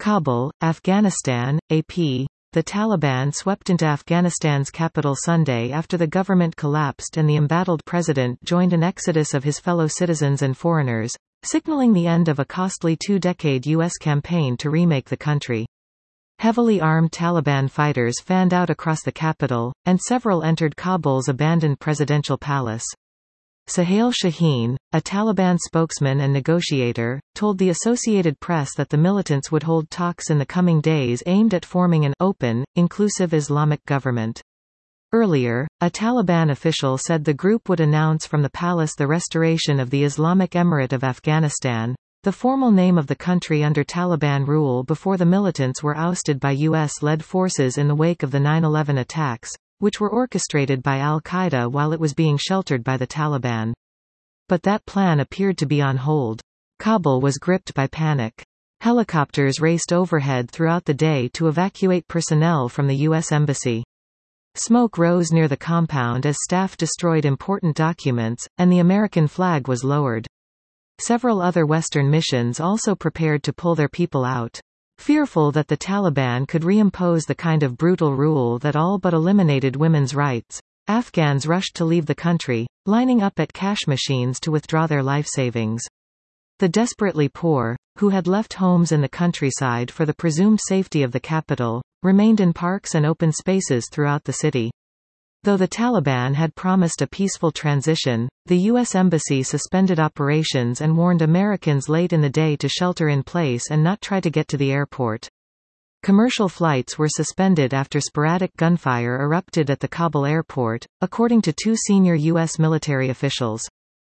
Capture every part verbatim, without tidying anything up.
Kabul, Afghanistan, A P. The Taliban swept into Afghanistan's capital Sunday after the government collapsed and the embattled president joined an exodus of his fellow citizens and foreigners, signaling the end of a costly two-decade U S campaign to remake the country. Heavily armed Taliban fighters fanned out across the capital, and several entered Kabul's abandoned presidential palace. Suhail Shaheen, a Taliban spokesman and negotiator, told the Associated Press that the militants would hold talks in the coming days aimed at forming an open, inclusive Islamic government. Earlier, a Taliban official said the group would announce from the palace the restoration of the Islamic Emirate of Afghanistan, the formal name of the country under Taliban rule before the militants were ousted by U S-led forces in the wake of the nine eleven attacks, which were orchestrated by al-Qaeda while it was being sheltered by the Taliban. But that plan appeared to be on hold. Kabul was gripped by panic. Helicopters raced overhead throughout the day to evacuate personnel from the U S Embassy. Smoke rose near the compound as staff destroyed important documents, and the American flag was lowered. Several other Western missions also prepared to pull their people out. Fearful that the Taliban could reimpose the kind of brutal rule that all but eliminated women's rights, Afghans rushed to leave the country, lining up at cash machines to withdraw their life savings. The desperately poor, who had left homes in the countryside for the presumed safety of the capital, remained in parks and open spaces throughout the city. Though the Taliban had promised a peaceful transition, the U S Embassy suspended operations and warned Americans late in the day to shelter in place and not try to get to the airport. Commercial flights were suspended after sporadic gunfire erupted at the Kabul airport, according to two senior U S military officials.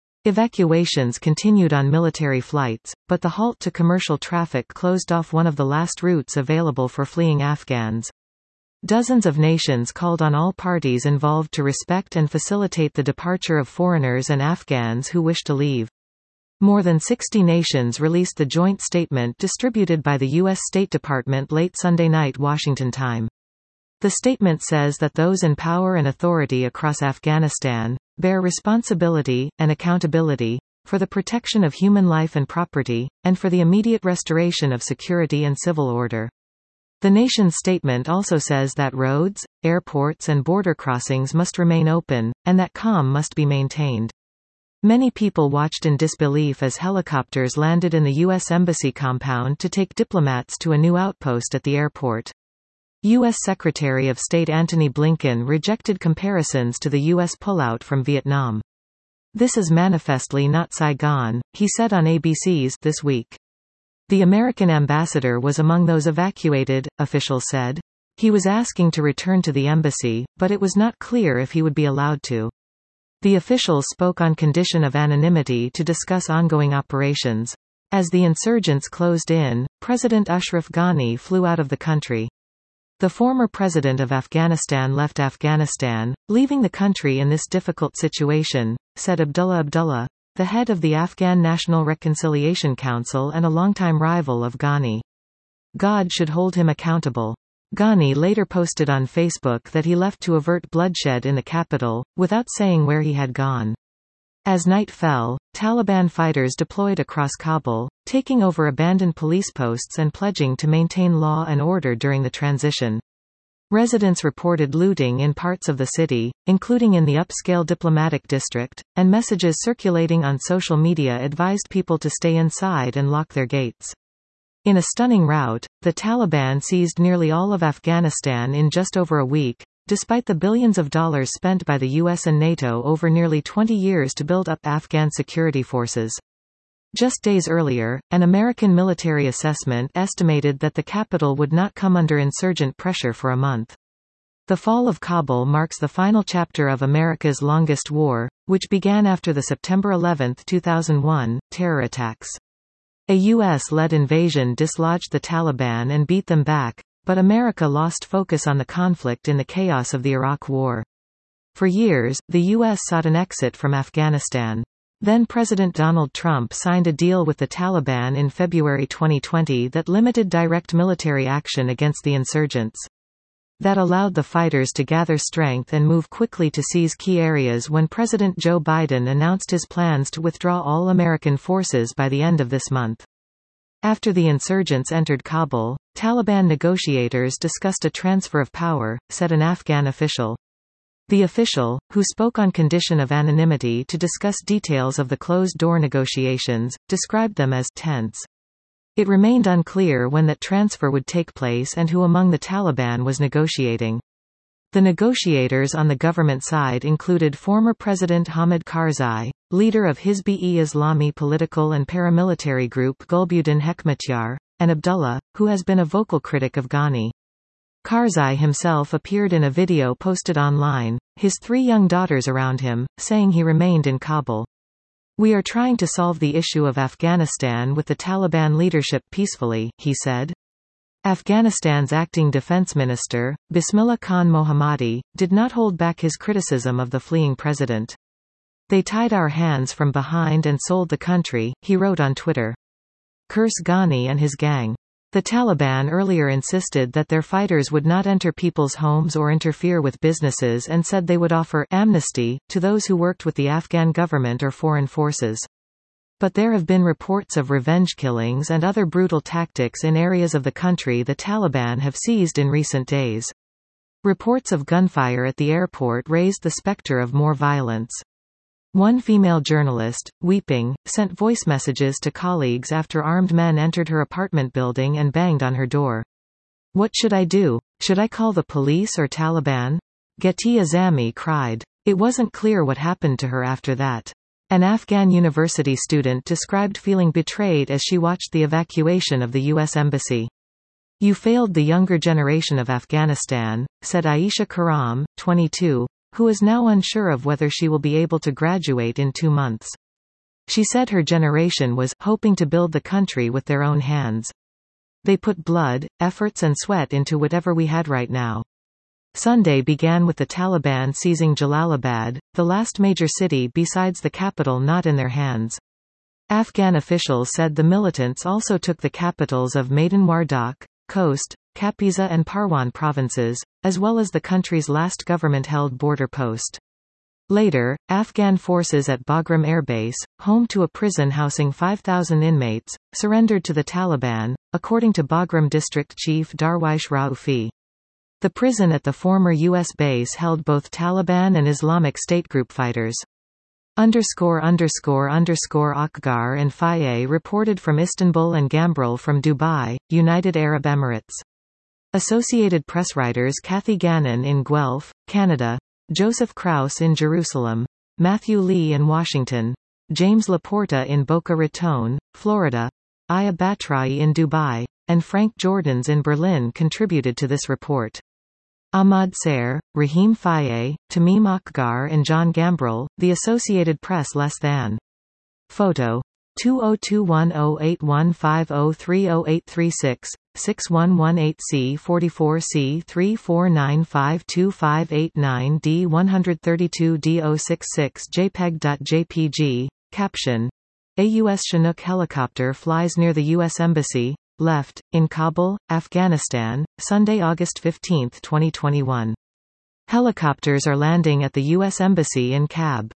Evacuations continued on military flights, but the halt to commercial traffic closed off one of the last routes available for fleeing Afghans. Dozens of nations called on all parties involved to respect and facilitate the departure of foreigners and Afghans who wish to leave. More than sixty nations released the joint statement distributed by the U S State Department late Sunday night Washington time. The statement says that those in power and authority across Afghanistan bear responsibility and accountability for the protection of human life and property, and for the immediate restoration of security and civil order. The nation's statement also says that roads, airports and border crossings must remain open, and that calm must be maintained. Many people watched in disbelief as helicopters landed in the U S Embassy compound to take diplomats to a new outpost at the airport. U S Secretary of State Antony Blinken rejected comparisons to the U S pullout from Vietnam. "This is manifestly not Saigon," he said on A B C's This Week. The American ambassador was among those evacuated, officials said. He was asking to return to the embassy, but it was not clear if he would be allowed to. The officials spoke on condition of anonymity to discuss ongoing operations. As the insurgents closed in, President Ashraf Ghani flew out of the country. The former president of Afghanistan left Afghanistan, leaving the country in this difficult situation, said Abdullah Abdullah, the head of the Afghan National Reconciliation Council and a longtime rival of Ghani. God should hold him accountable. Ghani later posted on Facebook that he left to avert bloodshed in the capital, without saying where he had gone. As night fell, Taliban fighters deployed across Kabul, taking over abandoned police posts and pledging to maintain law and order during the transition. Residents reported looting in parts of the city, including in the upscale diplomatic district, and messages circulating on social media advised people to stay inside and lock their gates. In a stunning rout, the Taliban seized nearly all of Afghanistan in just over a week, despite the billions of dollars spent by the U S and NATO over nearly twenty years to build up Afghan security forces. Just days earlier, an American military assessment estimated that the capital would not come under insurgent pressure for a month. The fall of Kabul marks the final chapter of America's longest war, which began after the September eleventh two thousand one, terror attacks. A U S-led invasion dislodged the Taliban and beat them back, but America lost focus on the conflict in the chaos of the Iraq War. For years, the U S sought an exit from Afghanistan. Then President Donald Trump signed a deal with the Taliban in February twenty twenty that limited direct military action against the insurgents. That allowed the fighters to gather strength and move quickly to seize key areas when President Joe Biden announced his plans to withdraw all American forces by the end of this month. After the insurgents entered Kabul, Taliban negotiators discussed a transfer of power, said an Afghan official. The official, who spoke on condition of anonymity to discuss details of the closed-door negotiations, described them as tense. It remained unclear when that transfer would take place and who among the Taliban was negotiating. The negotiators on the government side included former President Hamid Karzai, leader of Hizb-e-Islami political and paramilitary group Gulbuddin Hekmatyar, and Abdullah, who has been a vocal critic of Ghani. Karzai himself appeared in a video posted online, his three young daughters around him, saying he remained in Kabul. "We are trying to solve the issue of Afghanistan with the Taliban leadership peacefully," he said. Afghanistan's acting defense minister, Bismillah Khan Mohammadi, did not hold back his criticism of the fleeing president. "They tied our hands from behind and sold the country," he wrote on Twitter. "Curse Ghani and his gang." The Taliban earlier insisted that their fighters would not enter people's homes or interfere with businesses and said they would offer amnesty to those who worked with the Afghan government or foreign forces. But there have been reports of revenge killings and other brutal tactics in areas of the country the Taliban have seized in recent days. Reports of gunfire at the airport raised the specter of more violence. One female journalist, weeping, sent voice messages to colleagues after armed men entered her apartment building and banged on her door. "What should I do? Should I call the police or Taliban?" Geti Azami cried. It wasn't clear what happened to her after that. An Afghan university student described feeling betrayed as she watched the evacuation of the U S embassy. "You failed the younger generation of Afghanistan," said Aisha Karam, twenty-two, who is now unsure of whether she will be able to graduate in two months. She said her generation was hoping to build the country with their own hands. "They put blood, efforts and sweat into whatever we had right now." Sunday began with the Taliban seizing Jalalabad, the last major city besides the capital not in their hands. Afghan officials said the militants also took the capitals of Maidan Wardak, Khost, Kapiza and Parwan provinces, as well as the country's last government-held border post. Later, Afghan forces at Bagram Air Base, home to a prison housing five thousand inmates, surrendered to the Taliban, according to Bagram District Chief Darwish Raufi. The prison at the former U S base held both Taliban and Islamic State group fighters. Underscore underscore underscore Akgar and Faye reported from Istanbul and Gambrel from Dubai, United Arab Emirates. Associated Press writers Kathy Gannon in Guelph, Canada, Joseph Krause in Jerusalem, Matthew Lee in Washington, James Laporta in Boca Raton, Florida, Aya Batrai in Dubai, and Frank Jordans in Berlin contributed to this report. Ahmad Sair, Rahim Faye, Tamim Akgar and John Gambrel, The Associated Press less than. Photo. two zero two one zero eight one five zero three zero eight three six, six one one eight C forty-four C three four nine five two five eight nine D one thirty-two D zero six six JPEG.jpg. Caption. A U S Chinook helicopter flies near the U S Embassy, left, in Kabul, Afghanistan, Sunday, August fifteenth, twenty twenty-one. Helicopters are landing at the U S Embassy in Kab.